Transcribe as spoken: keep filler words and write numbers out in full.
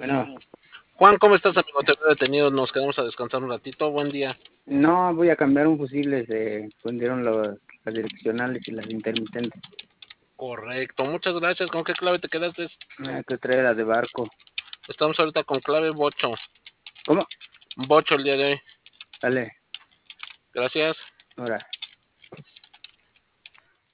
Bueno, Juan, ¿cómo estás, amigo? Te veo detenido, nos quedamos a descansar un ratito. Buen día. no voy a cambiar un fusible, se fundieron los, las direccionales y las intermitentes. Correcto, muchas gracias. ¿Con qué clave te quedaste? Hay que traer las de barco. Estamos ahorita con clave bocho. ¿Cómo? Bocho el día de hoy. Dale, Gracias. ahora.